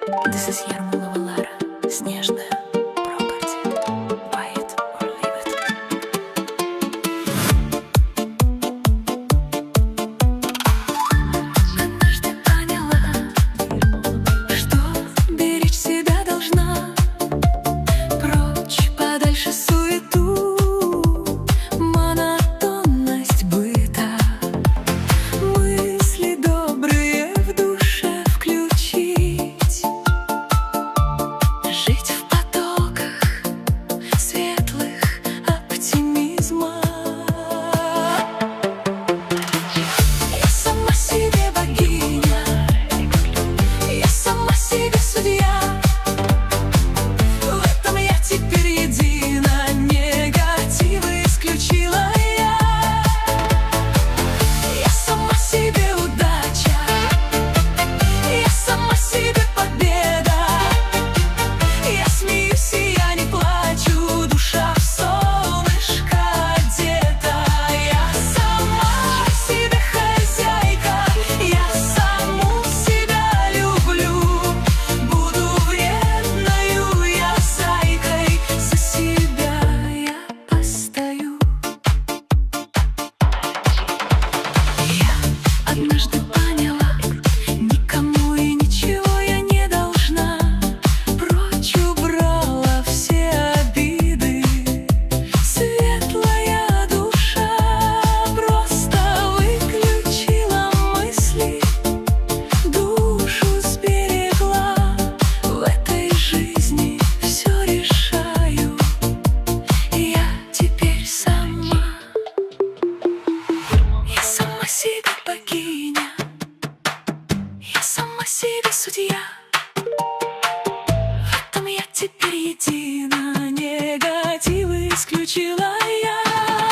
This is Ярмолова Лара, снежная property. Buy it or leave it. Однажды поняла, что беречь себя должна. Прочь, подальше суету, монотонность быта. Мысли добрые в душе включить. Жить в потоках светлых оптимизма. Я сама себе богиня, я сама себе судья. В этом я теперь едина, негативы исключила я. Я сама себе удача, я сама себе победа. Я смеюсь и я не плачу, душа в солнышко одета. Я сама себе хозяйка, я саму себя люблю. Буду вредною я зайкой, за себя я постою. Я однажды поняла, никому и ничего я не должна. Прочь убрала все обиды, светлая душа просто выключила мысли, душу сберегла. В этой жизни все решаю я теперь сама. Я сама себе богиня, я сама себе судья. В этом я теперь едина, негативы исключила я.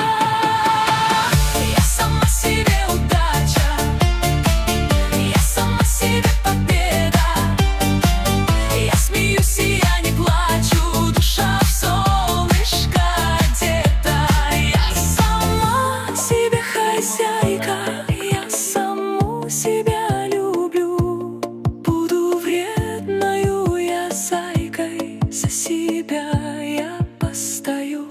Я сама себе удача, я сама себе победа. Я смеюсь и я не плачу, душа в солнышко одета. Я сама себе хозяйка, я саму себя люблю. Буду вредною я зайкой, за себя я постою.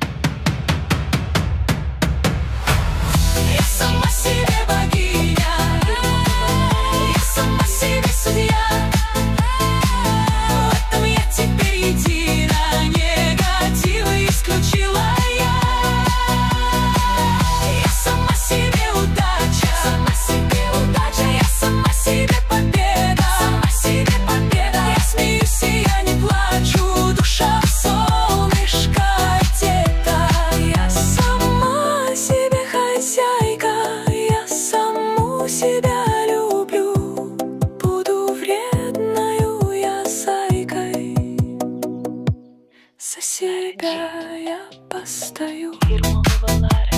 Я сама себе богиня, я сама себе судья. В этом я теперь едина, негативы исключила я. Я сама себе удача, я сама себе победа. Я смеюсь и я не плачу, душа в солнышко одета. Я сама себе хозяйка, я саму себя люблю. Буду вредною я зайкой, за себя я постою. Ярмолова Лара.